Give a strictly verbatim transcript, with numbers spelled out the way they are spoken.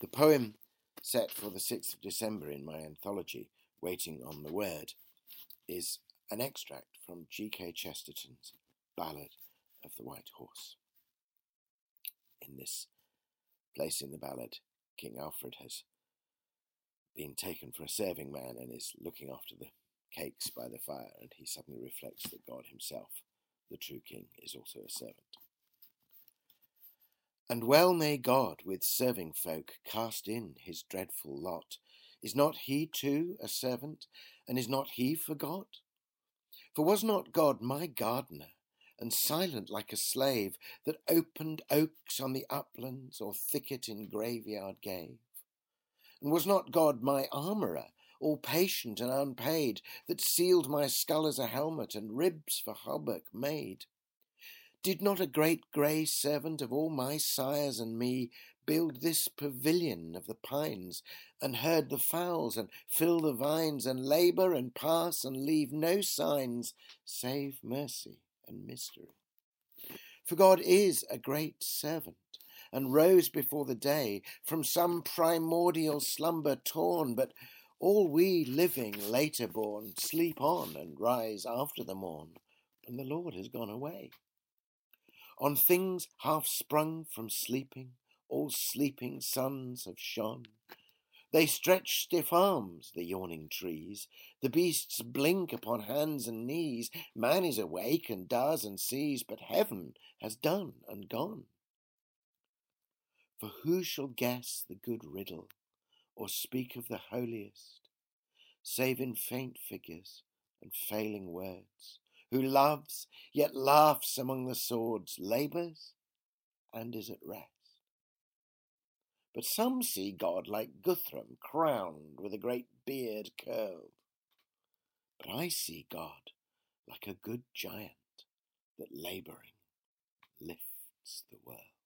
The poem set for the sixth of December in my anthology, Waiting on the Word, is an extract from G K Chesterton's Ballad of the White Horse. In this place in the ballad, King Alfred has been taken for a serving man and is looking after the cakes by the fire, and he suddenly reflects that God himself, the true king, is also a servant. And well may God with serving folk cast in his dreadful lot. Is not he too a servant, and is not he forgot? For was not God my gardener, and silent like a slave, that opened oaks on the uplands, or thicket in graveyard gave? And was not God my armourer, all patient and unpaid, that sealed my skull as a helmet, and ribs for hauberk made? Did not a great grey servant of all my sires and me build this pavilion of the pines, and herd the fowls, and fill the vines, and labour, and pass, and leave no signs, save mercy and mystery? For God is a great servant, and rose before the day, from some primordial slumber torn, but all we living later born sleep on and rise after the morn, when the Lord has gone away. On things half sprung from sleeping, all sleeping suns have shone. They stretch stiff arms, the yawning trees, the beasts blink upon hands and knees. Man is awake and does and sees, but heaven has done and gone. For who shall guess the good riddle, or speak of the holiest, save in faint figures and failing words? Who loves, yet laughs among the swords, labours, and is at rest. But some see God like Guthrum, crowned with a great beard curled. But I see God like a good giant that labouring lifts the world.